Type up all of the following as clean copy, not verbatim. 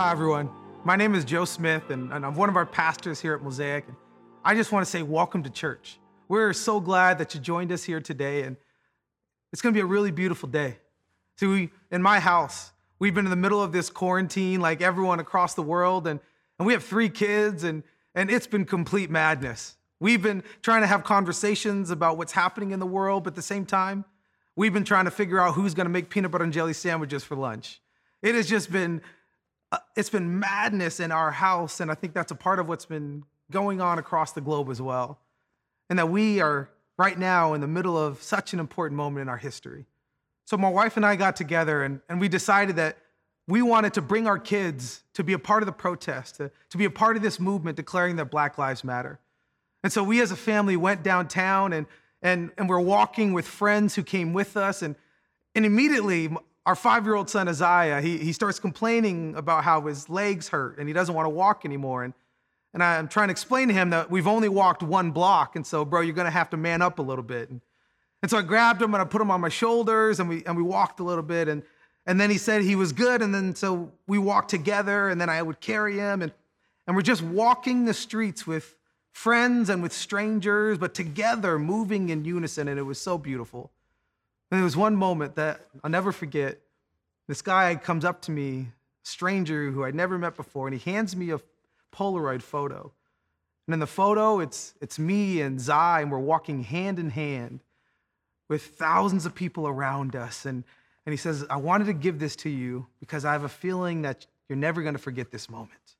Hi, everyone. My name is Joe Smith, and I'm one of our pastors here at Mosaic. And I just want to say welcome to church. We're so glad that you joined us here today, and it's going to be a really beautiful day. See, in my house, we've been in the middle of this quarantine like everyone across the world, and we have 3 kids, and it's been complete madness. We've been trying to have conversations about what's happening in the world, but at the same time, we've been trying to figure out who's going to make peanut butter and jelly sandwiches for lunch. It has just been it's been madness in our house, and I think that's a part of what's been going on across the globe as well. And that we are right now in the middle of such an important moment in our history. So my wife and I got together, and we decided that we wanted to bring our kids to be a part of the protest, to be a part of this movement declaring that Black Lives Matter. And so we as a family went downtown, and we're walking with friends who came with us, and immediately our 5-year-old son, Isaiah, he starts complaining about how his legs hurt and he doesn't want to walk anymore. And I'm trying to explain to him that we've only walked 1 block. And so, bro, you're going to have to man up a little bit. And so I grabbed him and I put him on my shoulders and we walked a little bit. And then he said he was good. And then so we walked together and then I would carry him. And we're just walking the streets with friends and with strangers, but together moving in unison. And it was so beautiful. And there was one moment that I'll never forget. This guy comes up to me, a stranger who I'd never met before, and he hands me a Polaroid photo. And in the photo, it's me and Zai, and we're walking hand in hand with thousands of people around us. And he says, I wanted to give this to you because I have a feeling that you're never going to forget this moment.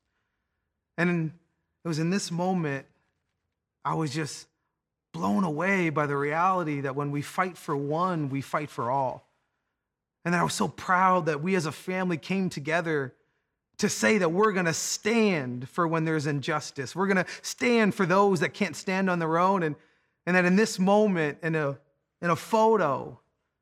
And it was in this moment, I was just blown away by the reality that when we fight for one, we fight for all. And then I was so proud that we as a family came together to say that we're going to stand for when there's injustice. We're going to stand for those that can't stand on their own. And that in this moment, in a photo,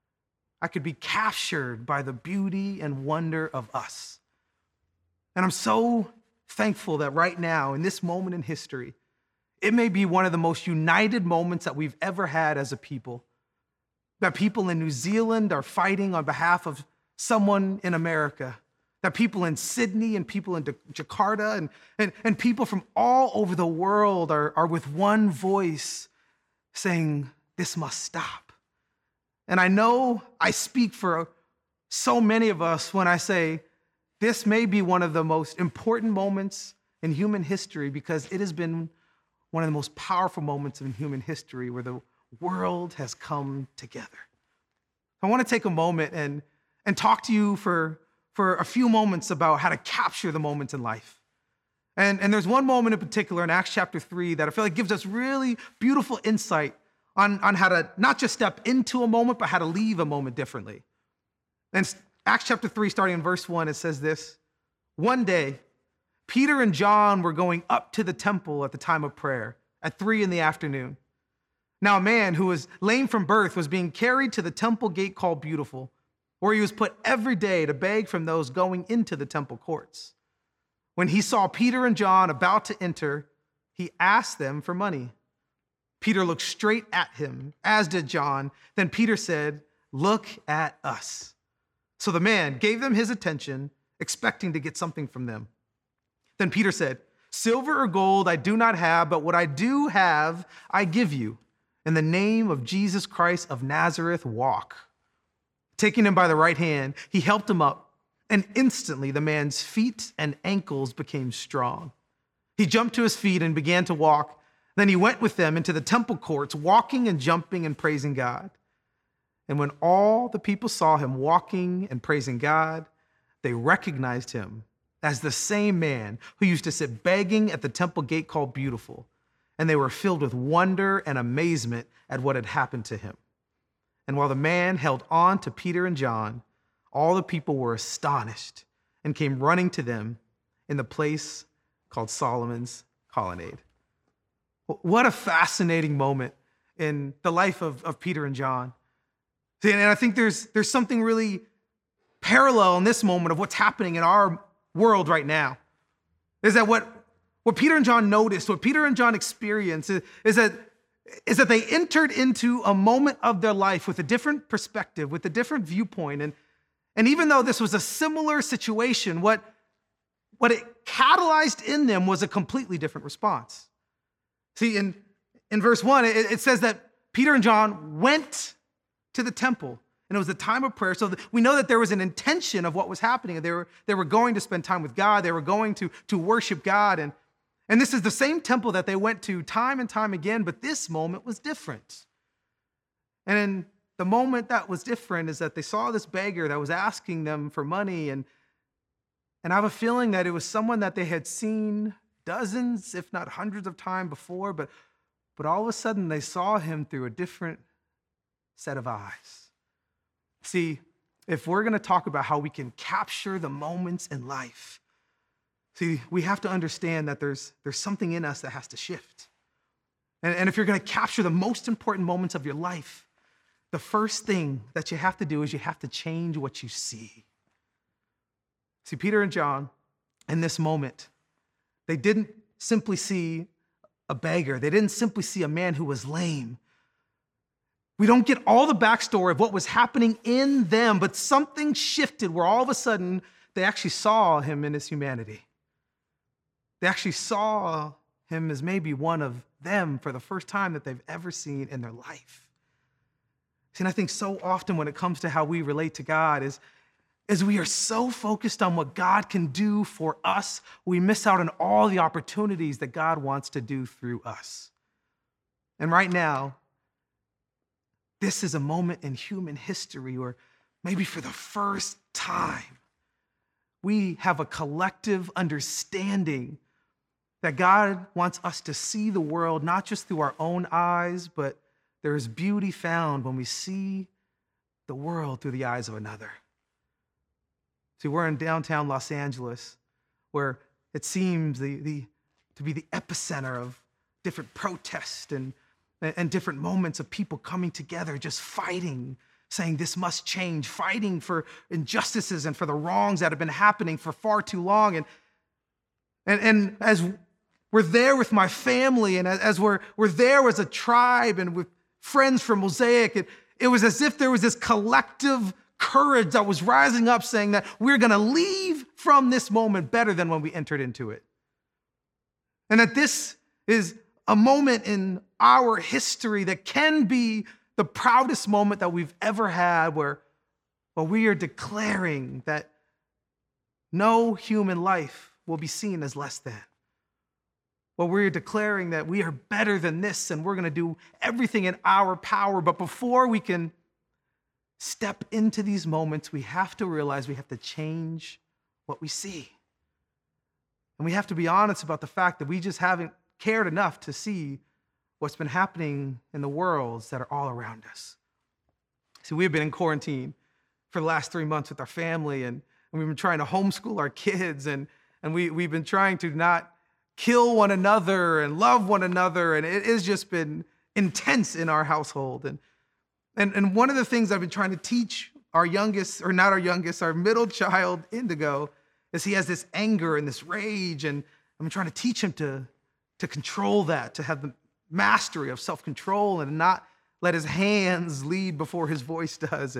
I could be captured by the beauty and wonder of us. And I'm so thankful that right now, in this moment in history, it may be one of the most united moments that we've ever had as a people. That people in New Zealand are fighting on behalf of someone in America. That people in Sydney and people in Jakarta and people from all over the world are with one voice saying, this must stop. And I know I speak for so many of us when I say this may be one of the most important moments in human history because it has been one of the most powerful moments in human history where the world has come together. I want to take a moment and talk to you for a few moments about how to capture the moments in life. And there's one moment in particular in Acts chapter 3 that I feel like gives us really beautiful insight on how to not just step into a moment, but how to leave a moment differently. And Acts chapter 3, starting in verse 1, it says this: One day, Peter and John were going up to the temple at the time of prayer at 3 p.m. Now a man who was lame from birth was being carried to the temple gate called Beautiful, where he was put every day to beg from those going into the temple courts. When he saw Peter and John about to enter, he asked them for money. Peter looked straight at him, as did John. Then Peter said, "Look at us." So the man gave them his attention, expecting to get something from them. Then Peter said, "Silver or gold I do not have, but what I do have, I give you. In the name of Jesus Christ of Nazareth, walk." Taking him by the right hand, he helped him up, and instantly the man's feet and ankles became strong. He jumped to his feet and began to walk. Then he went with them into the temple courts, walking and jumping and praising God. And when all the people saw him walking and praising God, they recognized him as the same man who used to sit begging at the temple gate called Beautiful. And they were filled with wonder and amazement at what had happened to him. And while the man held on to Peter and John, all the people were astonished and came running to them in the place called Solomon's Colonnade. What a fascinating moment in the life of Peter and John. And I think there's something really parallel in this moment of what's happening in our world right now. Is that what Peter and John noticed, what Peter and John experienced is that they entered into a moment of their life with a different perspective, with a different viewpoint. And even though this was a similar situation, what what it catalyzed in them was a completely different response. See, in verse 1, it says that Peter and John went to the temple, and it was a time of prayer. So we know that there was an intention of what was happening. They were going to spend time with God. They were going to worship God. And this is the same temple that they went to time and time again, but this moment was different. And the moment that was different is that they saw this beggar that was asking them for money. And I have a feeling that it was someone that they had seen dozens, if not hundreds of times before, but all of a sudden they saw him through a different set of eyes. See, if we're going to talk about how we can capture the moments in life, see, we have to understand that there's something in us that has to shift. And if you're going to capture the most important moments of your life, the first thing that you have to do is you have to change what you see. See, Peter and John, in this moment, they didn't simply see a beggar. They didn't simply see a man who was lame. We don't get all the backstory of what was happening in them, but something shifted where all of a sudden they actually saw him in his humanity. They actually saw him as maybe one of them for the first time that they've ever seen in their life. See, and I think so often when it comes to how we relate to God is we are so focused on what God can do for us, we miss out on all the opportunities that God wants to do through us. And right now, this is a moment in human history where maybe for the first time, we have a collective understanding that God wants us to see the world not just through our own eyes, but there is beauty found when we see the world through the eyes of another. See, we're in downtown Los Angeles, where it seems to be the epicenter of different protests and different moments of people coming together, just fighting, saying this must change, fighting for injustices and for the wrongs that have been happening for far too long. And as we're there with my family, and as we're there as a tribe and with friends from Mosaic, it was as if there was this collective courage that was rising up saying that we're going to leave from this moment better than when we entered into it. And that this is a moment in our history that can be the proudest moment that we've ever had where we are declaring that no human life will be seen as less than. Well, we're declaring that we are better than this and we're going to do everything in our power. But before we can step into these moments, we have to realize we have to change what we see. And we have to be honest about the fact that we just haven't cared enough to see what's been happening in the worlds that are all around us. See, we've been in quarantine for the last 3 months with our family, and we've been trying to homeschool our kids, and we've been trying to not kill one another and love one another, and it has just been intense in our household. And one of the things I've been trying to teach our youngest, or not our youngest, our middle child, Indigo, is he has this anger and this rage, and I'm trying to teach him to control that, to have the mastery of self-control and not let his hands lead before his voice does.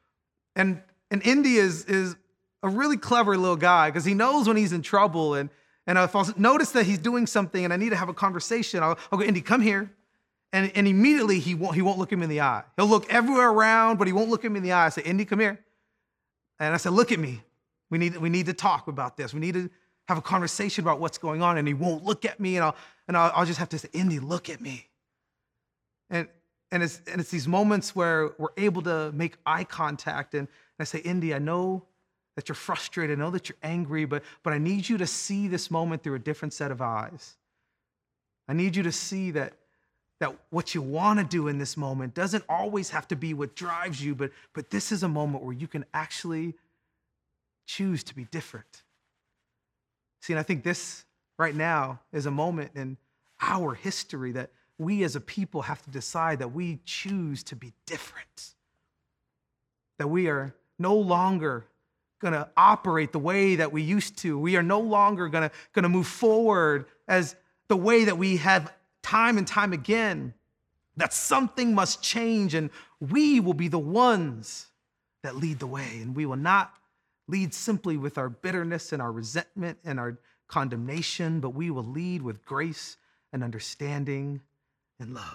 And Indy is a really clever little guy because he knows when he's in trouble, and if I notice that he's doing something and I need to have a conversation, I'll go, Indy, come here. And immediately he won't look him in the eye. He'll look everywhere around, but he won't look him in the eye. I say, Indy, come here. And I said, look at me. We need to talk about this. We need to have a conversation about what's going on. And he won't look at me, and I'll just have to say, Indy, look at me. And it's these moments where we're able to make eye contact. And I say, Indy, I know that you're frustrated. I know that you're angry, but I need you to see this moment through a different set of eyes. I need you to see that what you want to do in this moment doesn't always have to be what drives you, but this is a moment where you can actually choose to be different. See, and I think this right now is a moment in our history that we as a people have to decide that we choose to be different. That we are no longer going to operate the way that we used to. We are no longer going to move forward as the way that we have time and time again. That something must change, and we will be the ones that lead the way, and we will not lead simply with our bitterness and our resentment and our condemnation, but we will lead with grace and understanding and love.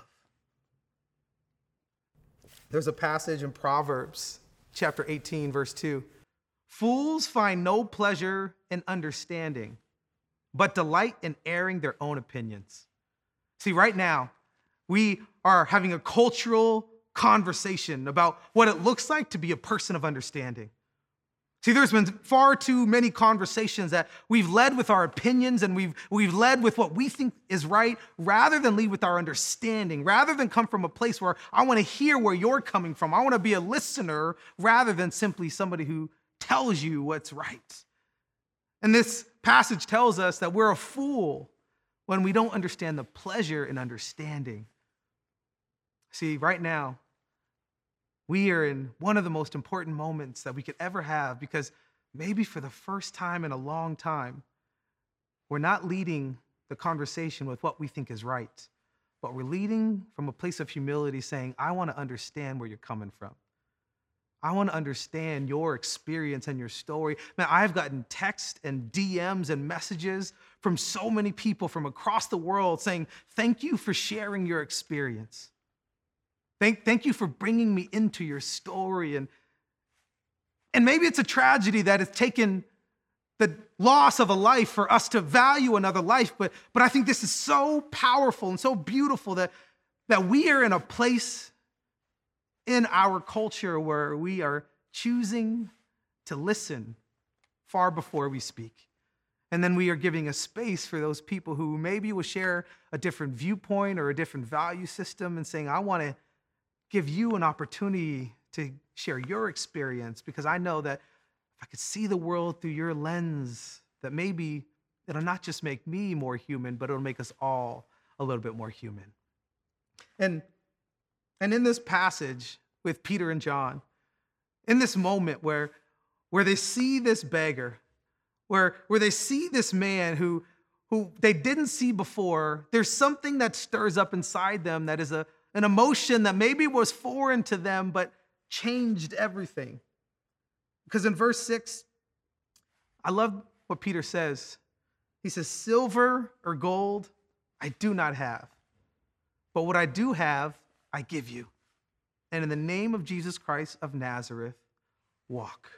There's a passage in Proverbs chapter 18, verse 2. Fools find no pleasure in understanding, but delight in airing their own opinions. See, right now, we are having a cultural conversation about what it looks like to be a person of understanding. See, there's been far too many conversations that we've led with our opinions and we've led with what we think is right rather than lead with our understanding, rather than come from a place where I want to hear where you're coming from. I want to be a listener rather than simply somebody who tells you what's right. And this passage tells us that we're a fool when we don't understand the pleasure in understanding. See, right now, we are in one of the most important moments that we could ever have because maybe for the first time in a long time, we're not leading the conversation with what we think is right, but we're leading from a place of humility saying, I want to understand where you're coming from. I want to understand your experience and your story. Man, I've gotten texts and DMs and messages from so many people from across the world saying, thank you for sharing your experience. Thank you for bringing me into your story. And maybe it's a tragedy that it's taken the loss of a life for us to value another life, but I think this is so powerful and so beautiful that we are in a place in our culture where we are choosing to listen far before we speak. And then we are giving a space for those people who maybe will share a different viewpoint or a different value system and saying, I want to give you an opportunity to share your experience because I know that if I could see the world through your lens, that maybe it'll not just make me more human, but it'll make us all a little bit more human. And in this passage with Peter and John, in this moment where they see this beggar, where they see this man who they didn't see before, there's something that stirs up inside them that is an emotion that maybe was foreign to them, but changed everything. Because in verse 6, I love what Peter says. He says, silver or gold, I do not have. But what I do have, I give you. And in the name of Jesus Christ of Nazareth, walk.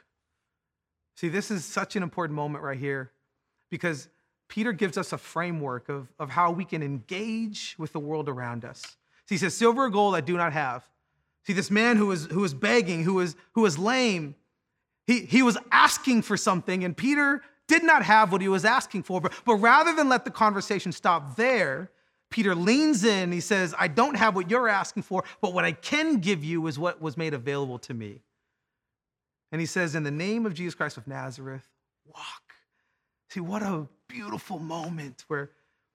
See, this is such an important moment right here because Peter gives us a framework of how we can engage with the world around us. He says, silver or gold I do not have. See, this man who was begging, who was lame, he was asking for something, and Peter did not have what he was asking for. But rather than let the conversation stop there, Peter leans in. He says, I don't have what you're asking for, but what I can give you is what was made available to me. And he says, in the name of Jesus Christ of Nazareth, walk. See, what a beautiful moment where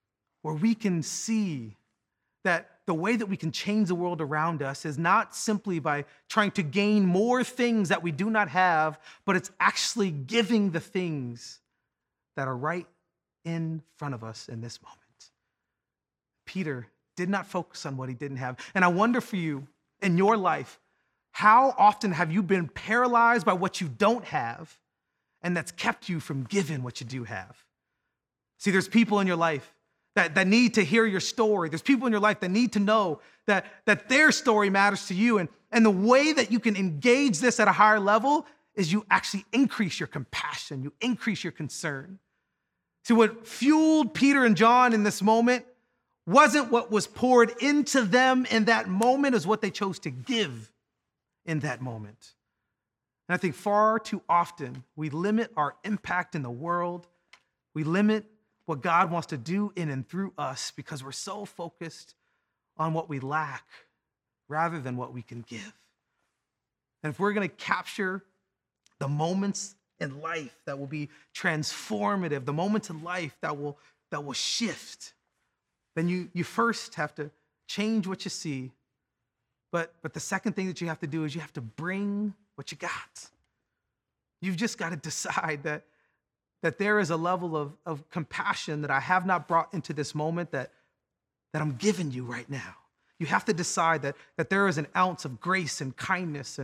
we can see that the way that we can change the world around us is not simply by trying to gain more things that we do not have, but it's actually giving the things that are right in front of us in this moment. Peter did not focus on what he didn't have. And I wonder for you, in your life, how often have you been paralyzed by what you don't have, and that's kept you from giving what you do have? See, there's people in your life that need to hear your story. There's people in your life that need to know that their story matters to you. And the way that you can engage this at a higher level is you actually increase your compassion, you increase your concern. See, what fueled Peter and John in this moment wasn't what was poured into them in that moment, is what they chose to give in that moment. And I think far too often we limit our impact in the world. We limit what God wants to do in and through us because we're so focused on what we lack rather than what we can give. And if we're going to capture the moments in life that will be transformative, the moments in life that will shift, then you first have to change what you see. But the second thing that you have to do is you have to bring what you got. You've just got to decide that there is a level of compassion that I have not brought into this moment that I'm giving you right now. You have to decide that there is an ounce of grace and kindness and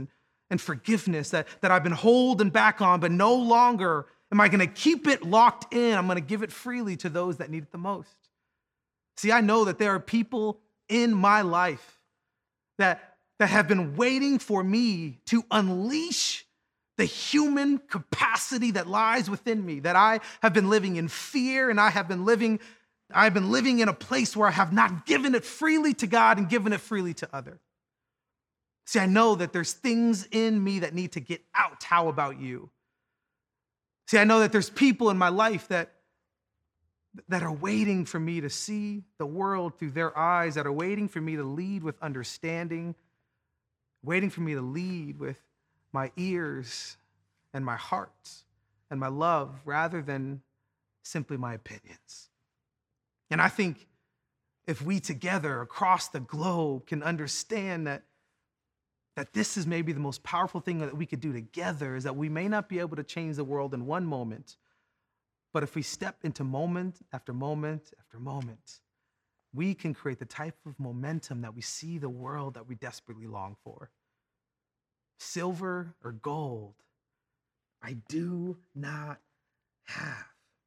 and forgiveness that I've been holding back on, but no longer am I going to keep it locked in. I'm going to give it freely to those that need it the most. See, I know that there are people in my life that have been waiting for me to unleash the human capacity that lies within me, that I have been living in fear, and I've been living in a place where I have not given it freely to God and given it freely to others. See, I know that there's things in me that need to get out. How about you? See, I know that there's people in my life that are waiting for me to see the world through their eyes, that are waiting for me to lead with understanding, waiting for me to lead with my ears and my heart and my love rather than simply my opinions. And I think if we together across the globe can understand that this is maybe the most powerful thing that we could do together, is that we may not be able to change the world in one moment, but if we step into moment after moment after moment, we can create the type of momentum that we see the world that we desperately long for. Silver or gold, I do not have.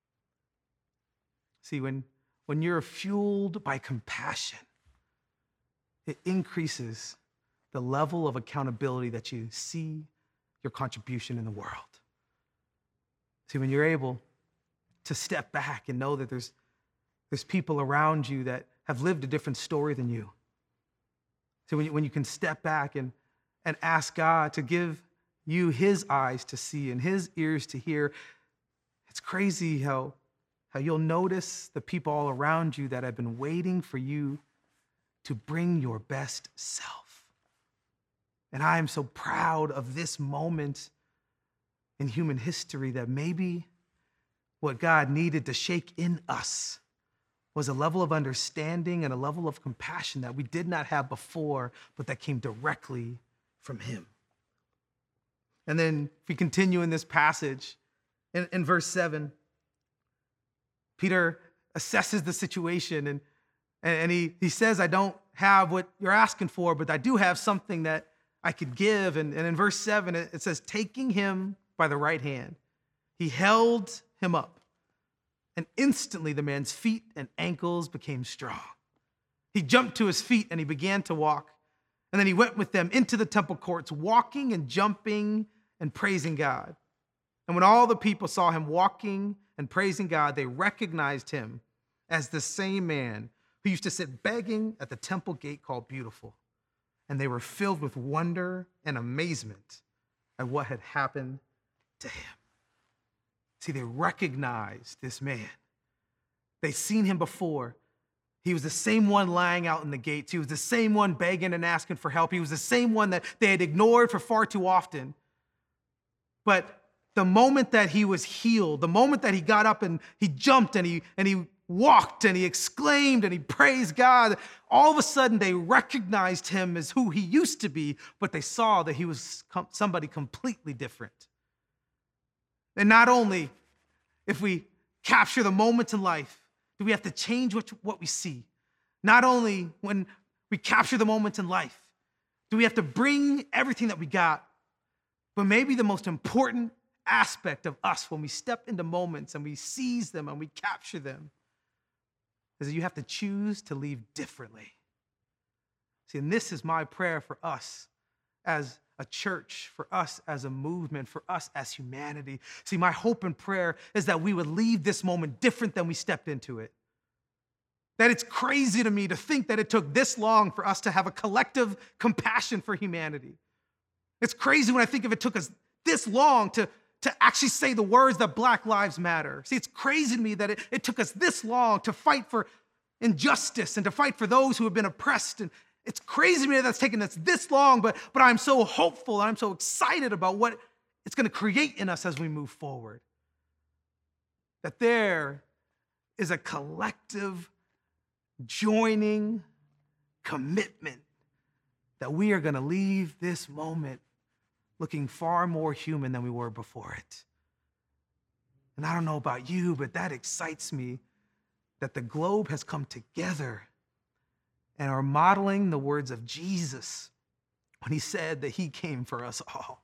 See, when you're fueled by compassion, it increases the level of accountability that you see your contribution in the world. See, when you're able to step back and know that there's people around you that have lived a different story than you. So when you can step back and ask God to give you his eyes to see and his ears to hear, it's crazy how you'll notice the people all around you that have been waiting for you to bring your best self. And I am so proud of this moment in human history that maybe what God needed to shake in us was a level of understanding and a level of compassion that we did not have before, but that came directly from him. And then if we continue in this passage, in verse 7, Peter assesses the situation and he says, I don't have what you're asking for, but I do have something that I could give. And in verse 7, it says, taking him by the right hand, he held him up. And instantly the man's feet and ankles became strong. He jumped to his feet and he began to walk. And then he went with them into the temple courts, walking and jumping and praising God. And when all the people saw him walking and praising God, they recognized him as the same man who used to sit begging at the temple gate called Beautiful. And they were filled with wonder and amazement at what had happened to him. See, they recognized this man. They'd seen him before. He was the same one lying out in the gates. He was the same one begging and asking for help. He was the same one that they had ignored for far too often. But the moment that he was healed, the moment that he got up and he jumped and he walked and he exclaimed and he praised God, all of a sudden they recognized him as who he used to be, but they saw that he was somebody completely different. And not only if we capture the moments in life, do we have to change what we see. Not only when we capture the moments in life, do we have to bring everything that we got, but maybe the most important aspect of us when we step into moments and we seize them and we capture them is that you have to choose to leave differently. See, and this is my prayer for us as a church, for us as a movement, for us as humanity. See, my hope and prayer is that we would leave this moment different than we stepped into it. That it's crazy to me to think that it took this long for us to have a collective compassion for humanity. It's crazy when I think of it took us this long to actually say the words that Black Lives Matter. See, it's crazy to me that it took us this long to fight for injustice and to fight for those who have been oppressed. And it's crazy to me that it's taken us this long, but I'm so hopeful and I'm so excited about what it's going to create in us as we move forward. That there is a collective joining commitment that we are going to leave this moment looking far more human than we were before it. And I don't know about you, but that excites me that the globe has come together and are modeling the words of Jesus when he said that he came for us all.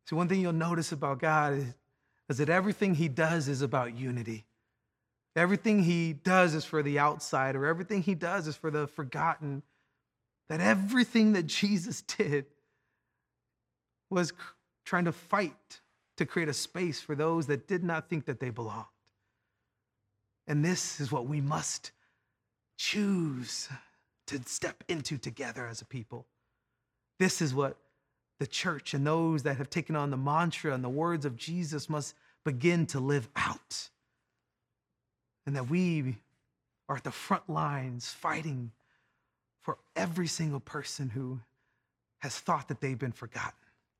So one thing you'll notice about God is that everything he does is about unity. Everything he does is for the outsider. Everything he does is for the forgotten. That everything that Jesus did was trying to fight to create a space for those that did not think that they belonged. And this is what we must choose to step into together as a people. This is what the church and those that have taken on the mantra and the words of Jesus must begin to live out. And that we are at the front lines fighting for every single person who has thought that they've been forgotten.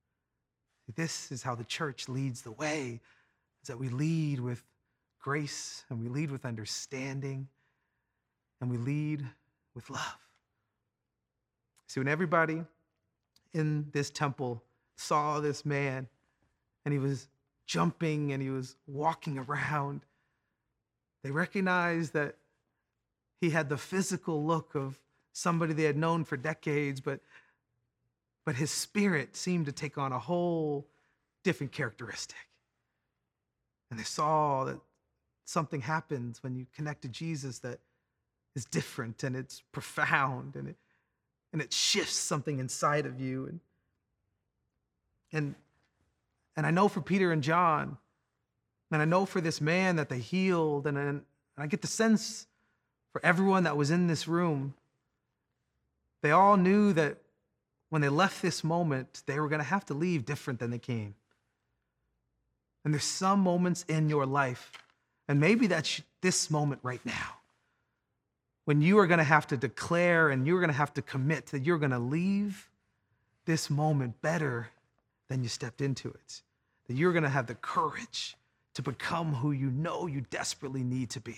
This is how the church leads the way, is that we lead with grace and we lead with understanding and we lead with love. See, when everybody in this temple saw this man and he was jumping and he was walking around, they recognized that he had the physical look of somebody they had known for decades, but his spirit seemed to take on a whole different characteristic. And they saw that something happens when you connect to Jesus that is different and it's profound and it shifts something inside of you. And I know for Peter and John, and I know for this man that they healed, and I get the sense for everyone that was in this room, they all knew that when they left this moment, they were going to have to leave different than they came. And there's some moments in your life, and maybe that's this moment right now, when you are going to have to declare and you're going to have to commit that you're going to leave this moment better than you stepped into it. That you're going to have the courage to become who you know you desperately need to be.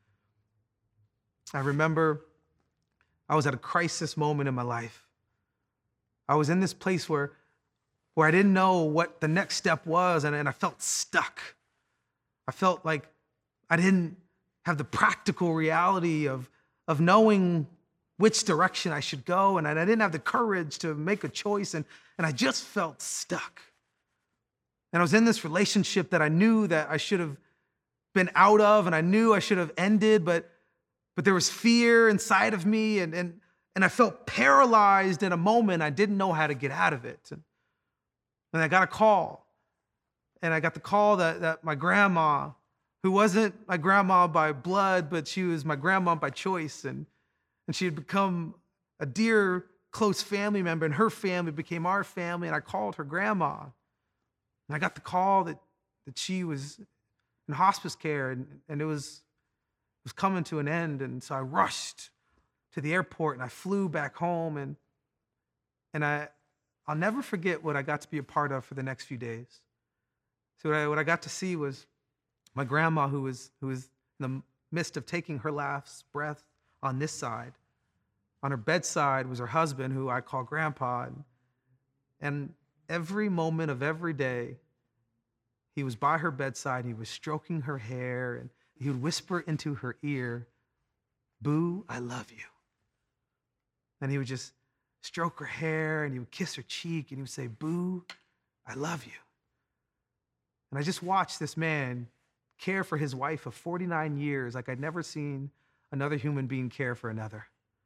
I remember I was at a crisis moment in my life. I was in this place where I didn't know what the next step was, and I felt stuck. I felt like I didn't have the practical reality of knowing which direction I should go, and I didn't have the courage to make a choice, and I just felt stuck. And I was in this relationship that I knew that I should have been out of, and I knew I should have ended, but there was fear inside of me, and I felt paralyzed in a moment. I didn't know how to get out of it. And I got a call, and I got the call that my grandma, who wasn't my grandma by blood, but she was my grandma by choice, and she had become a dear, close family member, and her family became our family, and I called her grandma. And I got the call that she was in hospice care, and it was coming to an end, and so I rushed to the airport, and I flew back home, and I'll never forget what I got to be a part of for the next few days. So what I got to see was my grandma, who was in the midst of taking her last breath on this side. On her bedside was her husband, who I call Grandpa, and every moment of every day, he was by her bedside, he was stroking her hair, and he would whisper into her ear, "Boo, I love you." And he would just stroke her hair, and he would kiss her cheek, and he would say, "Boo, I love you." And I just watched this man care for his wife of 49 years like I'd never seen another human being care for another.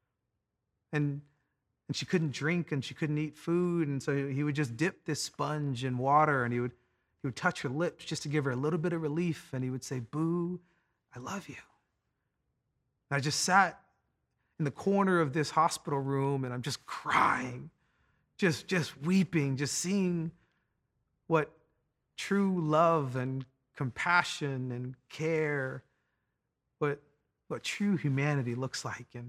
And she couldn't drink and she couldn't eat food, and so he would just dip this sponge in water, and he would touch her lips just to give her a little bit of relief, and he would say, "Boo, I love you." And I just sat in the corner of this hospital room, and I'm just crying, just weeping, just seeing what true love and compassion and care, what true humanity looks like. And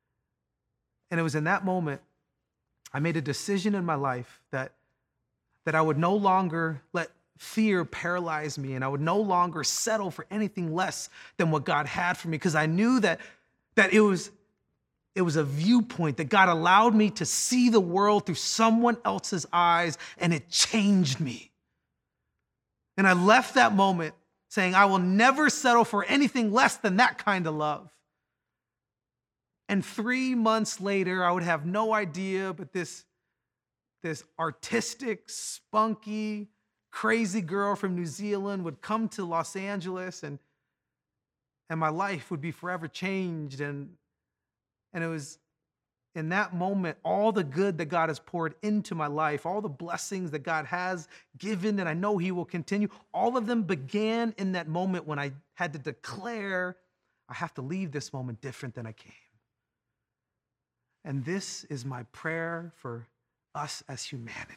it was in that moment I made a decision in my life that I would no longer let fear paralyze me, and I would no longer settle for anything less than what God had for me, because I knew that it was a viewpoint that God allowed me to see the world through someone else's eyes, and it changed me. And I left that moment saying, I will never settle for anything less than that kind of love. And 3 months later, I would have no idea, but this artistic, spunky, crazy girl from New Zealand would come to Los Angeles and my life would be forever changed. And it was in that moment, all the good that God has poured into my life, all the blessings that God has given, and I know He will continue, all of them began in that moment when I had to declare, I have to leave this moment different than I came. And this is my prayer for us as humanity.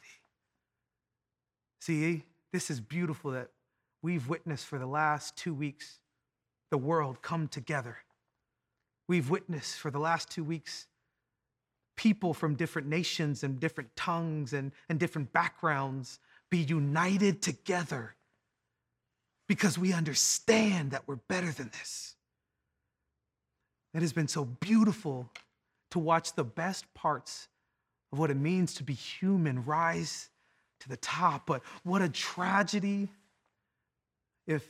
See, this is beautiful that we've witnessed for the last 2 weeks the world come together. We've witnessed for the last 2 weeks people from different nations and different tongues and different backgrounds be united together because we understand that we're better than this. It has been so beautiful to watch the best parts of what it means to be human rise to the top. But what a tragedy if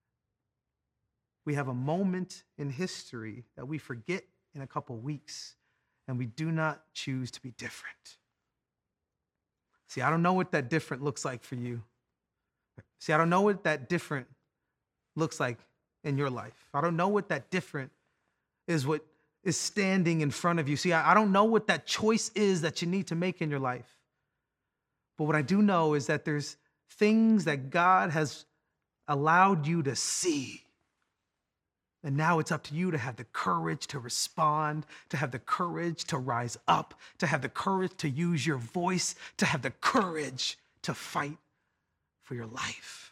we have a moment in history that we forget in a couple weeks and we do not choose to be different. See, I don't know what that different looks like for you. See, I don't know what that different looks like in your life. I don't know what that different is what is standing in front of you. See, I don't know what that choice is that you need to make in your life. But what I do know is that there's things that God has allowed you to see. And now it's up to you to have the courage to respond, to have the courage to rise up, to have the courage to use your voice, to have the courage to fight for your life.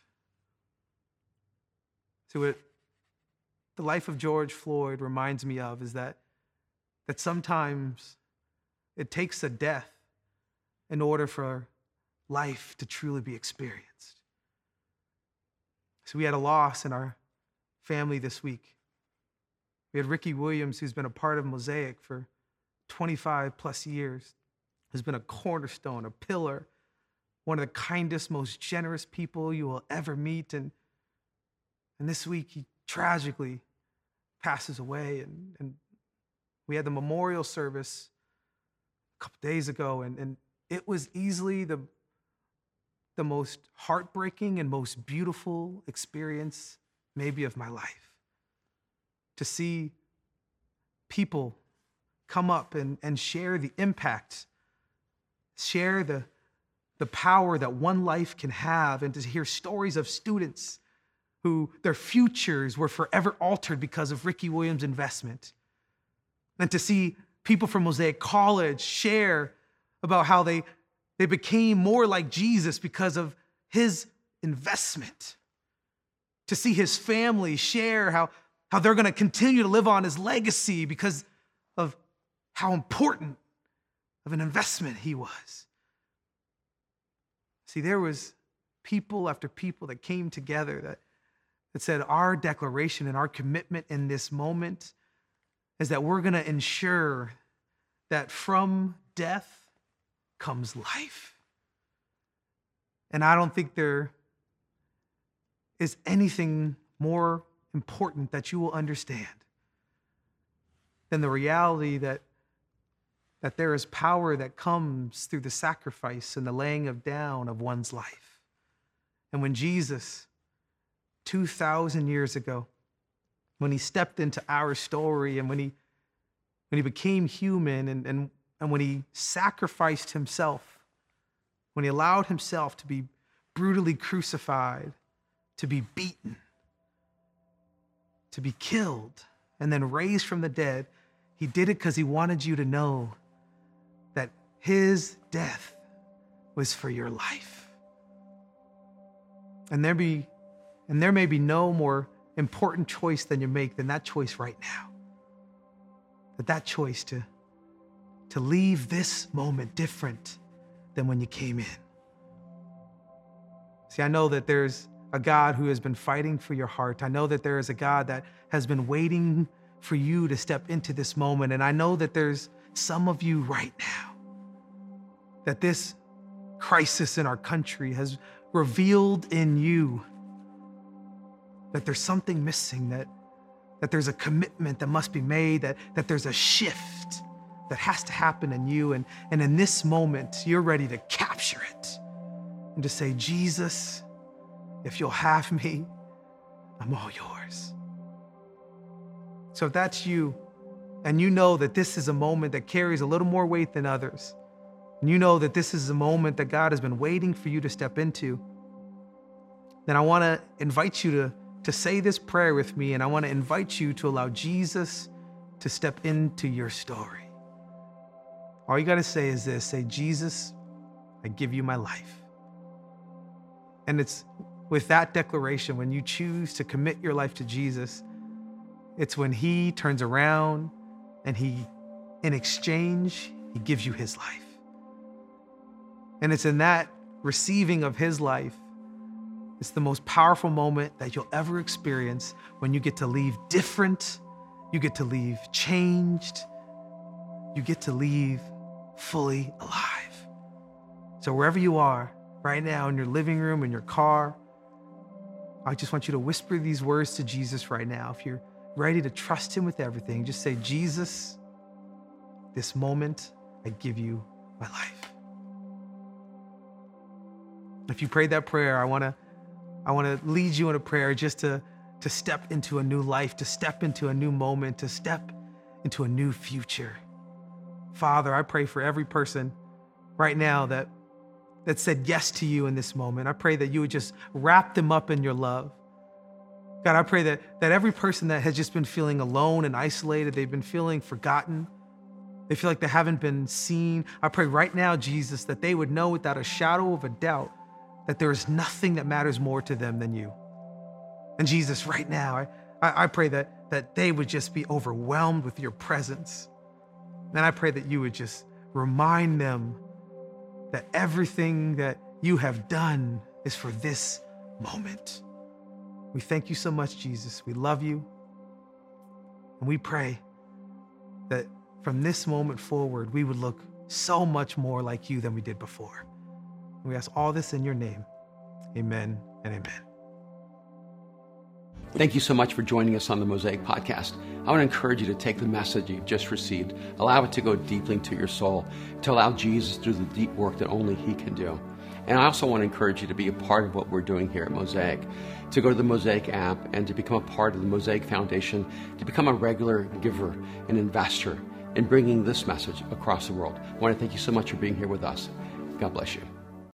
So what the life of George Floyd reminds me of is that sometimes it takes a death in order for life to truly be experienced. So we had a loss in our family this week. We had Ricky Williams, who's been a part of Mosaic for 25 plus years, who's been a cornerstone, a pillar, one of the kindest, most generous people you will ever meet. And this week, he tragically passes away. And we had the memorial service a couple days ago, and it was easily the most heartbreaking and most beautiful experience maybe of my life. To see people come up and share the impact, share the power that one life can have, and to hear stories of students who their futures were forever altered because of Ricky Williams' investment. And to see people from Mosaic College share about how they became more like Jesus because of his investment. To see his family share how they're going to continue to live on his legacy because of how important of an investment he was. See, there was people after people that came together that said our declaration and our commitment in this moment is that we're going to ensure that from death comes life. And I don't think there is anything more important that you will understand than the reality that there is power that comes through the sacrifice and the laying down of one's life. And when Jesus, 2,000 years ago, when he stepped into our story and when he became human and when he sacrificed himself, when he allowed himself to be brutally crucified, to be beaten, to be killed, and then raised from the dead, he did it because he wanted you to know that his death was for your life. And there may be no more important choice than you make than that choice right now. That choice to leave this moment different than when you came in. See, I know that there's a God who has been fighting for your heart. I know that there is a God that has been waiting for you to step into this moment. And I know that there's some of you right now that this crisis in our country has revealed in you that there's something missing, that there's a commitment that must be made, that there's a shift that has to happen in you. And in this moment, you're ready to capture it. and to say, Jesus, if you'll have me, I'm all yours. So if that's you, and you know that this is a moment that carries a little more weight than others, and you know that this is a moment that God has been waiting for you to step into, then I want to invite you to say this prayer with me, and I want to invite you to allow Jesus to step into your story. All you got to say is this: say, Jesus, I give you my life. And it's with that declaration, when you choose to commit your life to Jesus, it's when he turns around and in exchange, he gives you his life. And it's in that receiving of his life, it's the most powerful moment that you'll ever experience, when you get to leave different, you get to leave changed, you get to leave fully alive. So wherever you are right now, in your living room, in your car, I just want you to whisper these words to Jesus right now. If you're ready to trust him with everything, just say, Jesus, this moment, I give you my life. If you prayed that prayer, I want to lead you in a prayer just to step into a new life, to step into a new moment, to step into a new future. Father, I pray for every person right now that said yes to you in this moment. I pray that you would just wrap them up in your love. God, I pray that every person that has just been feeling alone and isolated, they've been feeling forgotten, they feel like they haven't been seen, I pray right now, Jesus, that they would know without a shadow of a doubt that there is nothing that matters more to them than you. And Jesus, right now, I pray that they would just be overwhelmed with your presence. And I pray that you would just remind them that everything that you have done is for this moment. We thank you so much, Jesus. We love you. And we pray that from this moment forward, we would look so much more like you than we did before. We ask all this in your name. Amen and amen. Thank you so much for joining us on the Mosaic Podcast. I want to encourage you to take the message you've just received, allow it to go deeply into your soul, to allow Jesus to do the deep work that only he can do. And I also want to encourage you to be a part of what we're doing here at Mosaic, to go to the Mosaic app and to become a part of the Mosaic Foundation, to become a regular giver and investor in bringing this message across the world. I want to thank you so much for being here with us. God bless you.